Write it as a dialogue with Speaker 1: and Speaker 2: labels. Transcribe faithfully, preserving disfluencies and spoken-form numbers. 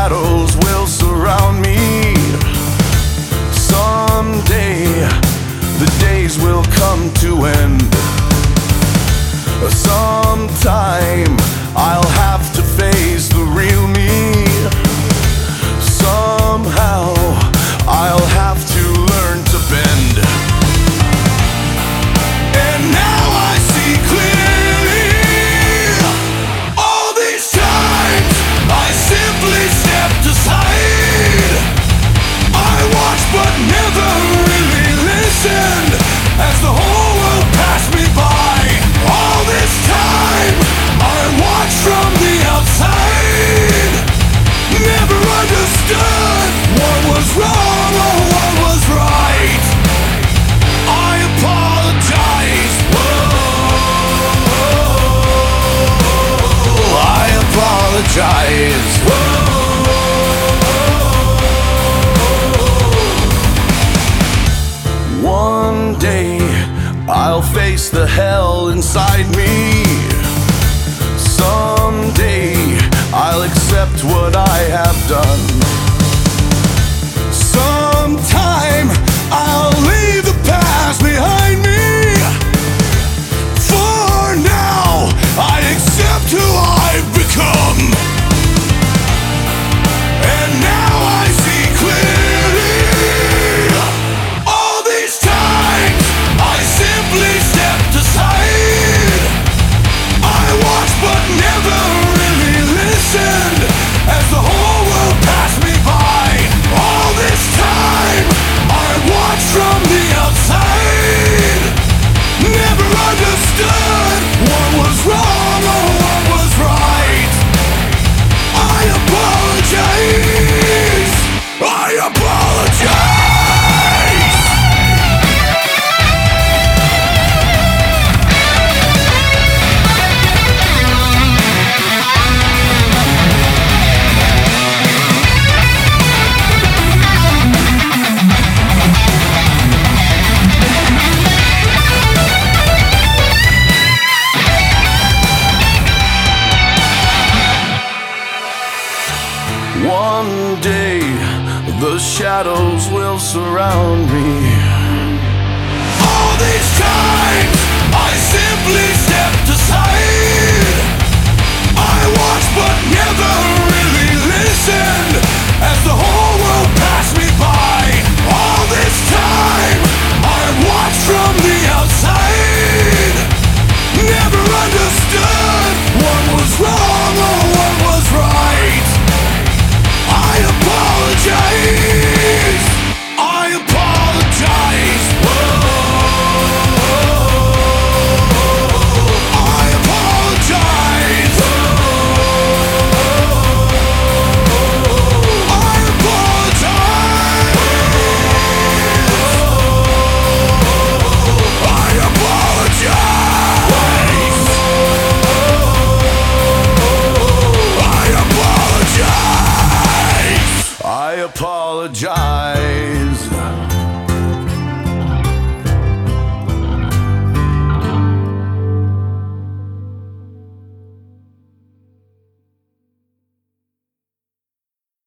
Speaker 1: shadows will surround me. Someday the days will come to end. Sometime I'll have to face the real me. Somehow I'll have to learn to bend. And now I see clearly. All these times I simply stepped aside. I watched but never really listened as the whole world passed me by. All this time I watched from the outside. Never understood what was wrong or what was right. I apologize. Whoa, I apologize. Whoa. One day I'll face the hell inside me. Someday I'll accept what I have done. Sometime I'll leave the past behind me. For now, I accept who I've become. And now I see clearly. All these times I simply stepped aside. I watched but never really listened as the whole world passed me by. All this time I watched from the outside. Never understood what was wrong or what was right. I apologize. I apologize. One day the shadows will surround me. All these times I simply stepped aside. I watched but never really listened as the whole world passed me by. All this time I watched from the outside. Never understood what was wrong or what was right. I apologize. I apologize. Whoa. I apologize. Whoa. I apologize. Whoa. I apologize. I apologize. I apologize.